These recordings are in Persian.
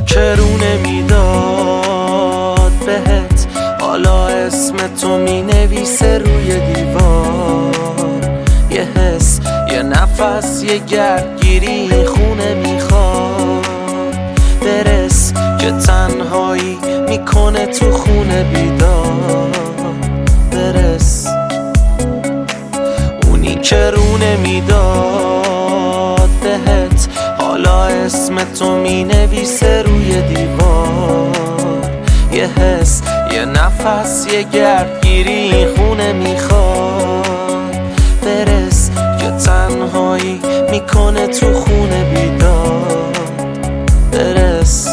که رو نمیداد بهت، حالا اسم تو می نویسه روی دیوار. یه حس، یه نفس، یه گردگیری خونه میخواد برس، که تنهایی میکنه تو خونه بیدار. برس اونی که رو نمیداد بهت، حالا اسم تو می نویسه روی دیوار. یه حس، یه نفس، یه گردگیری خونه میخواد برس، که تنهایی میکنه تو خونه بیدار. برس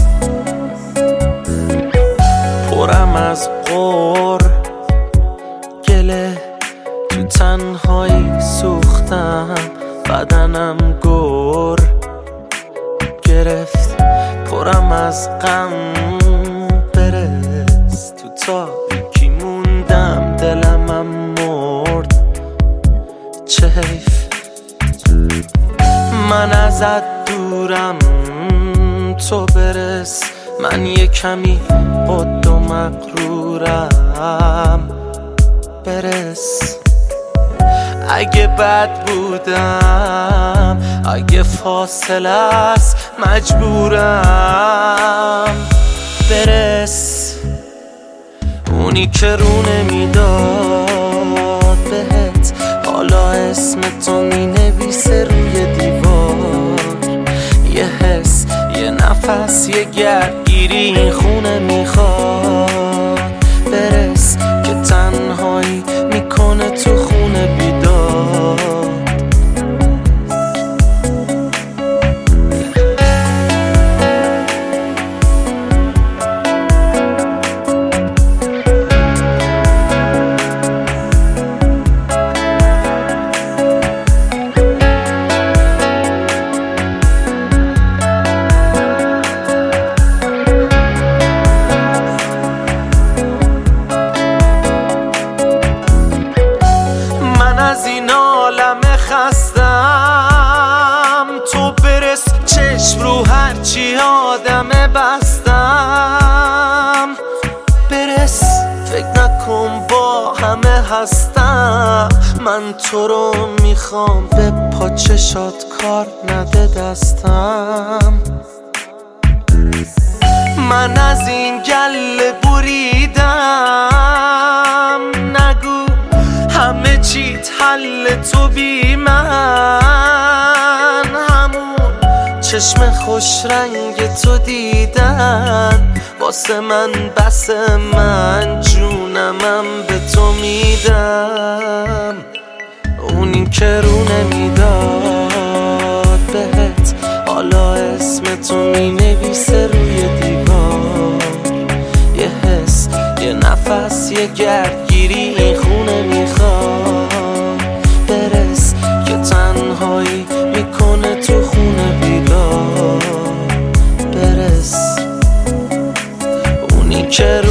پرم از غر گله، تو تنهایی سوختم، بدنم گر گرفت. پرم از غم برس، تو تاریکی موندم، دلمم مرد. چه حیف من ازت دورم، تو برس. من یه کمی خود و مغرورم. برس اگه بد بودم، اگه فاصله است مجبورم. برس اونی که رو نمیداد بهت، حالا اسم تو می نویسه روی دیوار. یه حس، یه نفس، یه گردگیری این خونه میخواد برس، که تنهایی میکنه تو خونه بیدار. از این عالم خستم، تو برس. چشم رو هرچی آدم بستم. برس فکر نکن با همه هستم، من تو رو میخوام، به پاچشات کار نده دستم. من از این گله بریدم، نگو همه چیت حل تو بی من. همون چشم خوش رنگ تو دیدن واسه من بس، من جونمم به تو میدم. اونی که رو نمیداد بهت، حالا اسم تو می نویسه روی دیوار. یه حس، یه نفس، یه گردگیری این خونه میخواد برس، که تنهایی میکنه تو خونه بیدار. برس اونی که